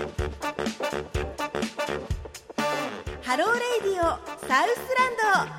ハローレイディオサウスラン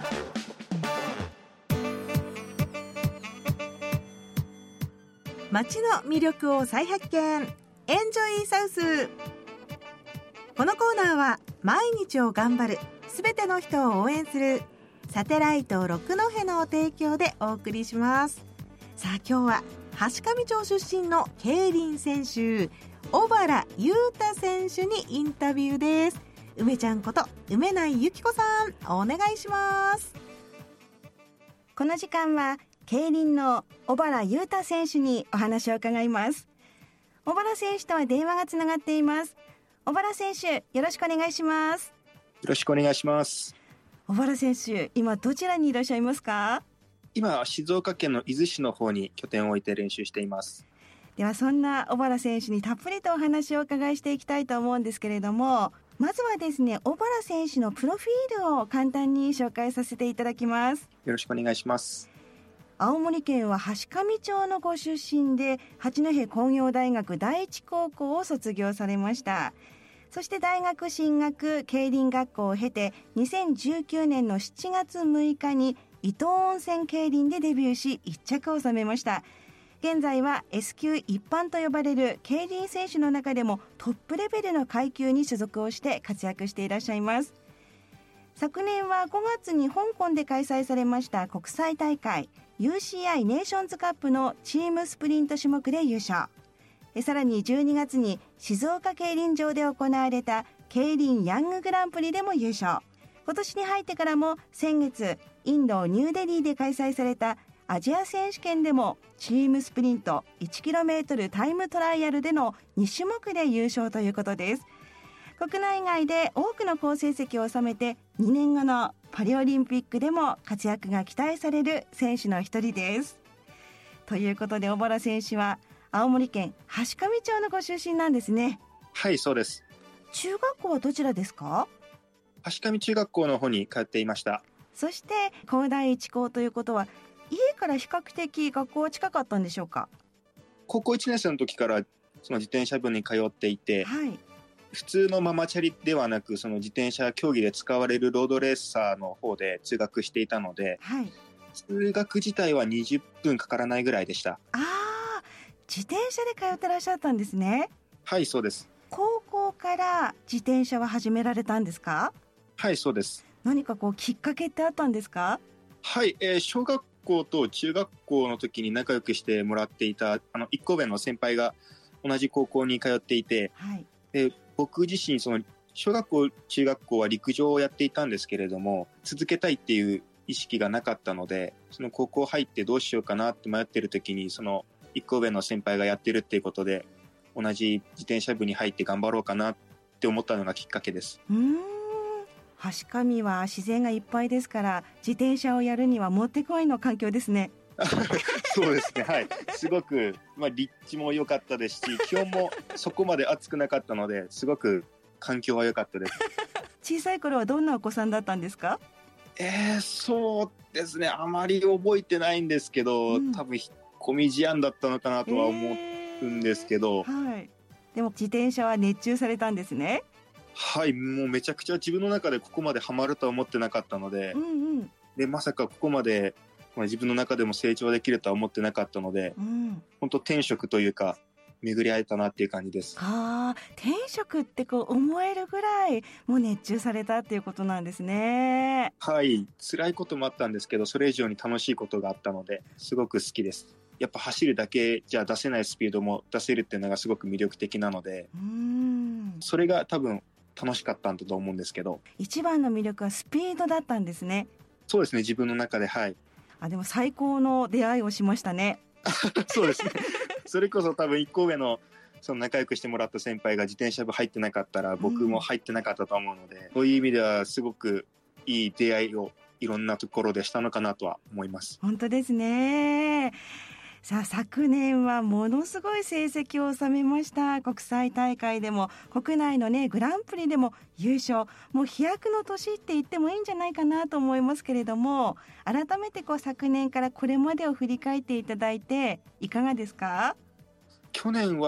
ド。街の魅力を再発見、エンジョイサウス。このコーナーは毎日を頑張るすべての人を応援するサテライト六戸の提供でお送りします。さあ今日は橋上町出身の競輪選手小原優太選手にインタビューです。梅ちゃんこと梅内由紀子さん、お願いします。 この時間は競輪の小原優太選手にお話を伺います。小原選手とは電話がつながっています。小原選手、よろしくお願いします。 よろしくお願いします。 小原選手、今どちらにいらっしゃいますか？ 今静岡県の伊豆市の方に拠点を置いて練習しています。 ではそんな小原選手にたっぷりとお話をお伺いしていきたいと思うんですけれども、まずはですね、小原選手のプロフィールを簡単に紹介させていただきます。 よろしくお願いします。 青森県は橋上町のご出身で、八戸工業大学第一高校を卒業されました。そして大学進学、競輪学校を経て、2019年の7月6日に伊東温泉競輪でデビューし、1着を収めました。現在は S 級一般と呼ばれる競輪選手の中でもトップレベルの階級に所属をして活躍していらっしゃいます。昨年は5月に香港で開催されました国際大会 UCI ネーションズカップのチームスプリント種目で優勝。さらに12月に静岡競輪場で行われた競輪ヤンググランプリでも優勝。今年に入ってからも先月インドニューデリーで開催されたアジア選手権でもチームスプリント 1km タイムトライアルでの2種目で優勝ということです。国内外で多くの好成績を収めて、2年後のパリオリンピックでも活躍が期待される選手の一人です。ということで小原選手は青森県橋上町のご出身なんですね。 はい、そうです。 中学校はどちらですか？ 橋上中学校の方に通っていました。 そして高第一高ということは、家から比較的学校は近かったんでしょうか？ 高校1年生の時からその自転車部に通っていて、 はい、 普通のママチャリではなく、その自転車競技で使われるロードレーサーの方で通学していたので、 はい、 通学自体は20分かからないぐらいでした。 自転車で通ってらっしゃったんですね。 はい、そうです。 高校から自転車は始められたんですか？ はい、そうです。 何かきっかけってあったんですか？ はい、小学校と中学校の時に仲良くしてもらっていた一個上の先輩が同じ高校に通っていて、 はい、 で僕自身その小学校中学校は陸上をやっていたんですけれども、続けたいっていう意識がなかったので、その高校入ってどうしようかなって迷ってる時に、その一個上の先輩がやってるっていうことで、同じ自転車部に入って頑張ろうかなって思ったのがきっかけです。 橋上は自然がいっぱいですから、自転車をやるにはもってこいの環境ですね。 そうですね、はい、すごく、立地も良かったですし、気温もそこまで暑くなかったので、すごく環境は良かったです。 小さい頃はどんなお子さんだったんですか？ そうですね、あまり覚えてないんですけど、多分引っ込み思案だったのかなとは思うんですけど、 はい、でも自転車は熱中されたんですね。 はい、もうめちゃくちゃ自分の中でここまでハマるとは思ってなかったので、でまさかここまで自分の中でも成長できるとは思ってなかったので、本当転職というか巡り会えたなっていう感じです。 転職って思えるぐらいもう熱中されたっていうことなんですね。 はい、辛いこともあったんですけど、それ以上に楽しいことがあったので、すごく好きです。やっぱ走るだけじゃ出せないスピードも出せるっていうのがすごく魅力的なので、それが多分楽しかったんだと思うんですけど、 一番の魅力はスピードだったんですね。 そうですね、自分の中で。はい。 でも最高の出会いをしましたね。 そうですね。それこそ多分1個上のその仲良くしてもらった先輩が自転車部入ってなかったら僕も入ってなかったと思うので、そういう意味ではすごくいい出会いをいろんなところでしたのかなとは思います。 本当ですね。さあ昨年はものすごい成績を収めました。国際大会でも国内のグランプリでも優勝、もう飛躍の年って言ってもいいんじゃないかなと思いますけれども、改めて昨年からこれまでを振り返っていただいていかがですか？ 去年は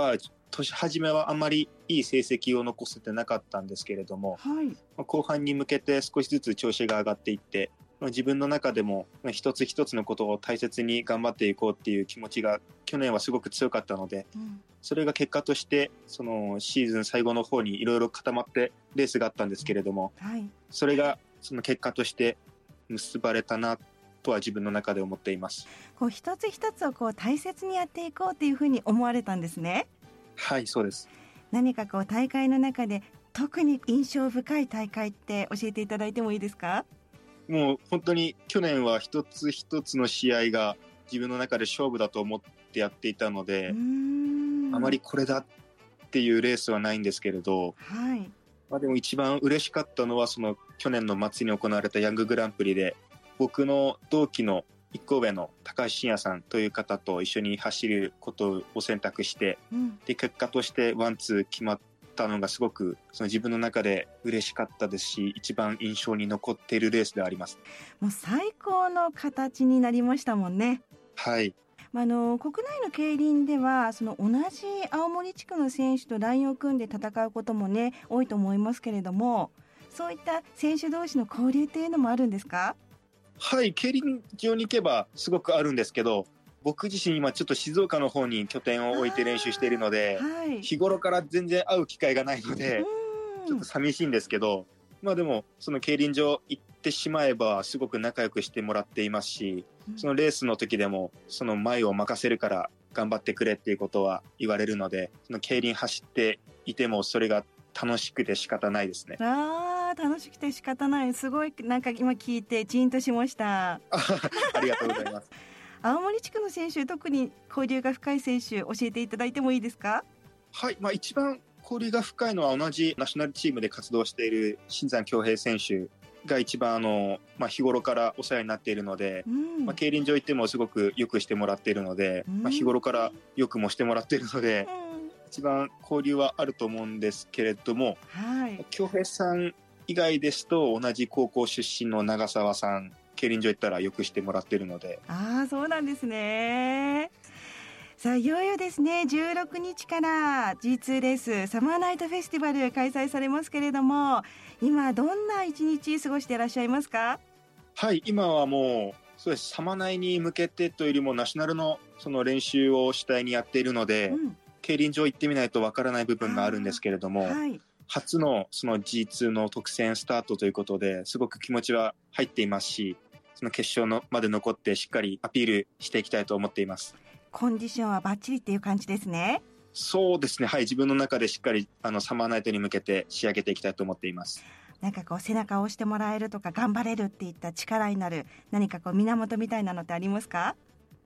年始めはあんまりいい成績を残せてなかったんですけれども、後半に向けて少しずつ調子が上がっていって、自分の中でも一つ一つのことを大切に頑張っていこうっていう気持ちが去年はすごく強かったので、それが結果としてそのシーズン最後の方にいろいろ固まってレースがあったんですけれども、それがその結果として結ばれたなとは自分の中で思っています。 こう一つ一つをこう大切にやっていこうというふうに思われたんですね。 はい、そうです。 何かこう大会の中で特に印象深い大会って教えていただいてもいいですか？ もう本当に去年は一つ一つの試合が自分の中で勝負だと思ってやっていたので、あまりこれだっていうレースはないんですけれど、でも一番嬉しかったのはその去年の末に行われたヤンググランプリで、僕の同期の1個上の高橋真也さんという方と一緒に走ることを選択して、で結果としてワンツー決まったのがすごくその自分の中で嬉しかったですし、一番印象に残っているレースであります。 もう最高の形になりましたもんね。 はい。 国内の競輪ではその同じ青森地区の選手とラインを組んで戦うこともね多いと思いますけれども、そういった選手同士の交流っていうのもあるんですか？ はい、競輪場に行けばすごくあるんですけど、僕自身今ちょっと静岡の方に拠点を置いて練習しているので、日頃から全然会う機会がないのでちょっと寂しいんですけど、でもその競輪場行ってしまえばすごく仲良くしてもらっていますし、そのレースの時でもその前を任せるから頑張ってくれっていうことは言われるので、その競輪走っていてもそれが楽しくて仕方ないですね。 楽しくて仕方ない。すごいなんか今聞いてジーンとしましたありがとうございます青森地区の選手、特に交流が深い選手教えていただいてもいいですか？はい、 一番交流が深いのは同じナショナルチームで活動している新山恭平選手が一番日頃からお世話になっているので、競輪場行ってもすごくよくしてもらっているので、日頃からよくもしてもらっているので、一番交流はあると思うんですけれども、恭平さん以外ですと同じ高校出身の長澤さん、競輪場行ったらよくしてもらっているので。 そうなんですね。さあいよいよですね、16日から G2 レースサマーナイトフェスティバル開催されますけれども、今どんな一日過ごしていらっしゃいますか？ はい、今はもうそうです。サマナイに向けてというよりもナショナルのその練習を主体にやっているので、競輪場行ってみないとわからない部分があるんですけれども、初のその G2 の特選スタートということですごく気持ちは入っていますし、その決勝まで残ってしっかりアピールしていきたいと思っています。 コンディションはバッチリっていう感じですね。 そうですね、はい、自分の中でしっかりサマーナイトに向けて仕上げていきたいと思っています。 なんかこう背中を押してもらえるとか頑張れるっていった力になる何かこう源みたいなのってありますか？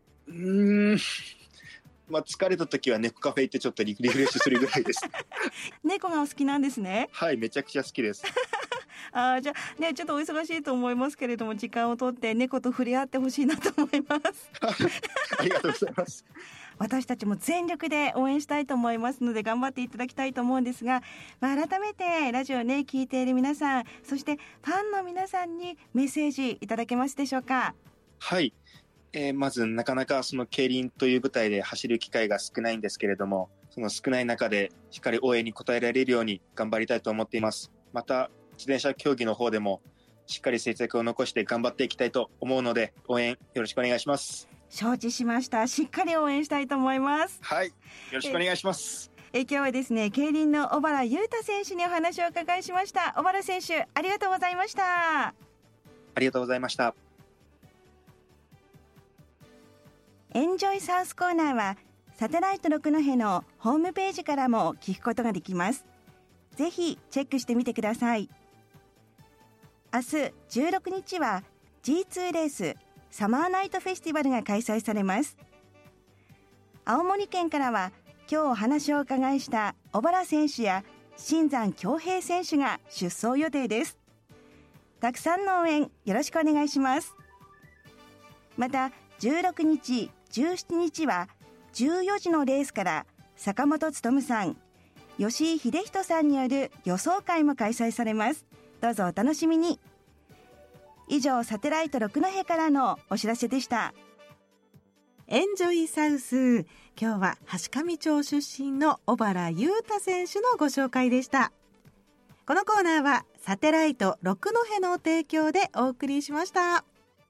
疲れた時は猫カフェ行ってちょっとリフレッシュするぐらいです猫がお好きなんですね。 はい、めちゃくちゃ好きですじゃあね、ちょっとお忙しいと思いますけれども、時間を取って猫と触れ合ってほしいなと思いますありがとうございます。 私たちも全力で応援したいと思いますので頑張っていただきたいと思うんですが、改めてラジオね聞いている皆さん、そしてファンの皆さんにメッセージいただけますでしょうか？ はい、まずなかなかその競輪という舞台で走る機会が少ないんですけれども、その少ない中でしっかり応援に応えられるように頑張りたいと思っています。また自転車競技の方でもしっかり成績を残して頑張っていきたいと思うので、応援よろしくお願いします。 承知しました。しっかり応援したいと思います。 はい、よろしくお願いします。 今日はですね、競輪の小原優太選手にお話をお伺いしました。小原選手、ありがとうございました。 ありがとうございました。 エンジョイサウスコーナーはサテライト六戸のホームページからも聞くことができます。ぜひチェックしてみてください。明日16日は G2 レースサマーナイトフェスティバルが開催されます。青森県からは今日お話をお伺いした小原選手や新山恭平選手が出走予定です。たくさんの応援よろしくお願いします。また16日17日は14時のレースから坂本勉さん、吉井秀人さんによる予想会も開催されます。どうぞお楽しみに。以上、サテライト六戸からのお知らせでした。 エンジョイサウス。今日は階上町出身の小原優太選手のご紹介でした。このコーナーはサテライト六戸の提供でお送りしました。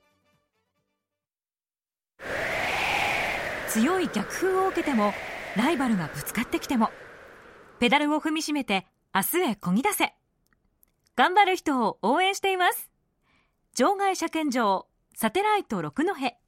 強い逆風を受けても、ライバルがぶつかってきても、ペダルを踏みしめて明日へ漕ぎ出せ。頑張る人を応援しています。場外車検場サテライト六戸。